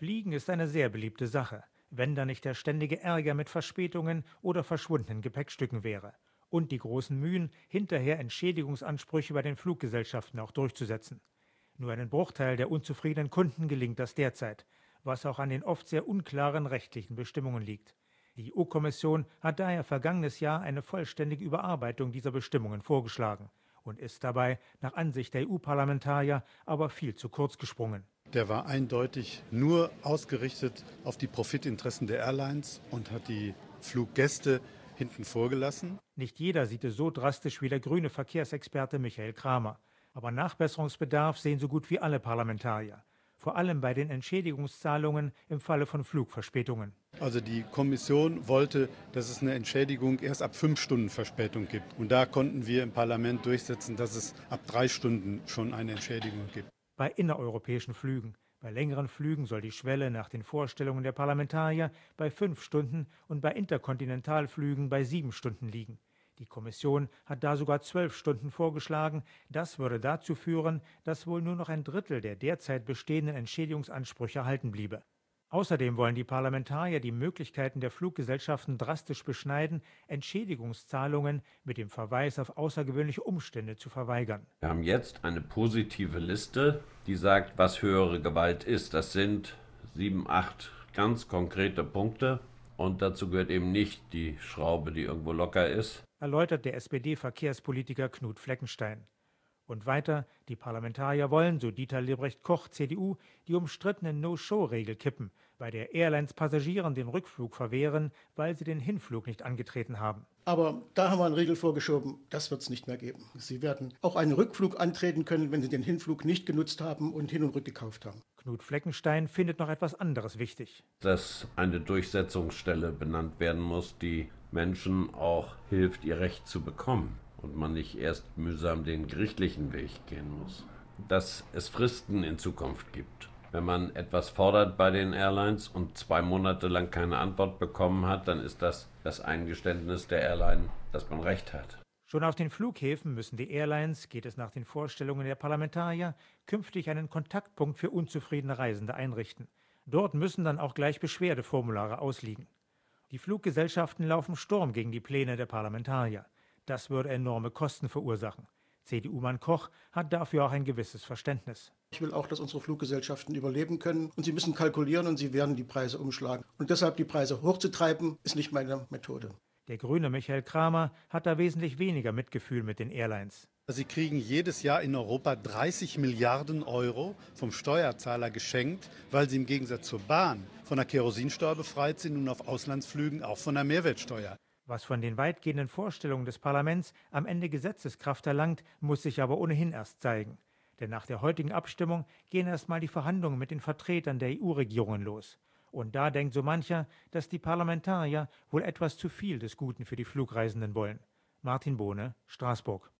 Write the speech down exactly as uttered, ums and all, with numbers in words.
Fliegen ist eine sehr beliebte Sache, wenn da nicht der ständige Ärger mit Verspätungen oder verschwundenen Gepäckstücken wäre. Und die großen Mühen, hinterher Entschädigungsansprüche bei den Fluggesellschaften auch durchzusetzen. Nur einen Bruchteil der unzufriedenen Kunden gelingt das derzeit, was auch an den oft sehr unklaren rechtlichen Bestimmungen liegt. Die E U-Kommission hat daher vergangenes Jahr eine vollständige Überarbeitung dieser Bestimmungen vorgeschlagen und ist dabei nach Ansicht der E U-Parlamentarier aber viel zu kurz gesprungen. Der war eindeutig nur ausgerichtet auf die Profitinteressen der Airlines und hat die Fluggäste hinten vorgelassen. Nicht jeder sieht es so drastisch wie der grüne Verkehrsexperte Michael Kramer. Aber Nachbesserungsbedarf sehen so gut wie alle Parlamentarier. Vor allem bei den Entschädigungszahlungen im Falle von Flugverspätungen. Also die Kommission wollte, dass es eine Entschädigung erst ab fünf Stunden Verspätung gibt. Und da konnten wir im Parlament durchsetzen, dass es ab drei Stunden schon eine Entschädigung gibt. Bei innereuropäischen Flügen. Bei längeren Flügen soll die Schwelle nach den Vorstellungen der Parlamentarier bei fünf Stunden und bei Interkontinentalflügen bei sieben Stunden liegen. Die Kommission hat da sogar zwölf Stunden vorgeschlagen. Das würde dazu führen, dass wohl nur noch ein Drittel der derzeit bestehenden Entschädigungsansprüche erhalten bliebe. Außerdem wollen die Parlamentarier die Möglichkeiten der Fluggesellschaften drastisch beschneiden, Entschädigungszahlungen mit dem Verweis auf außergewöhnliche Umstände zu verweigern. Wir haben jetzt eine positive Liste, die sagt, was höhere Gewalt ist. Das sind sieben, acht ganz konkrete Punkte. Und dazu gehört eben nicht die Schraube, die irgendwo locker ist, erläutert der S P D-Verkehrspolitiker Knut Fleckenstein. Und weiter, die Parlamentarier wollen, so Dieter Lebrecht-Koch, C D U, die umstrittene No-Show-Regel kippen, bei der Airlines Passagieren den Rückflug verwehren, weil sie den Hinflug nicht angetreten haben. Aber da haben wir eine Regel vorgeschoben, das wird es nicht mehr geben. Sie werden auch einen Rückflug antreten können, wenn Sie den Hinflug nicht genutzt haben und Hin- und Rückgekauft haben. Knut Fleckenstein findet noch etwas anderes wichtig. Dass eine Durchsetzungsstelle benannt werden muss, die Menschen auch hilft, ihr Recht zu bekommen. Und man nicht erst mühsam den gerichtlichen Weg gehen muss. Dass es Fristen in Zukunft gibt. Wenn man etwas fordert bei den Airlines und zwei Monate lang keine Antwort bekommen hat, dann ist das das Eingeständnis der Airline, dass man Recht hat. Schon auf den Flughäfen müssen die Airlines, geht es nach den Vorstellungen der Parlamentarier, künftig einen Kontaktpunkt für unzufriedene Reisende einrichten. Dort müssen dann auch gleich Beschwerdeformulare ausliegen. Die Fluggesellschaften laufen Sturm gegen die Pläne der Parlamentarier. Das würde enorme Kosten verursachen. C D U-Mann Koch hat dafür auch ein gewisses Verständnis. Ich will auch, dass unsere Fluggesellschaften überleben können. Und sie müssen kalkulieren und sie werden die Preise umschlagen. Und deshalb die Preise hochzutreiben, ist nicht meine Methode. Der grüne Michael Kramer hat da wesentlich weniger Mitgefühl mit den Airlines. Sie kriegen jedes Jahr in Europa dreißig Milliarden Euro vom Steuerzahler geschenkt, weil sie im Gegensatz zur Bahn von der Kerosinsteuer befreit sind und auf Auslandsflügen auch von der Mehrwertsteuer. Was von den weitgehenden Vorstellungen des Parlaments am Ende Gesetzeskraft erlangt, muss sich aber ohnehin erst zeigen. Denn nach der heutigen Abstimmung gehen erstmal die Verhandlungen mit den Vertretern der E U-Regierungen los. Und da denkt so mancher, dass die Parlamentarier wohl etwas zu viel des Guten für die Flugreisenden wollen. Martin Bohne, Straßburg.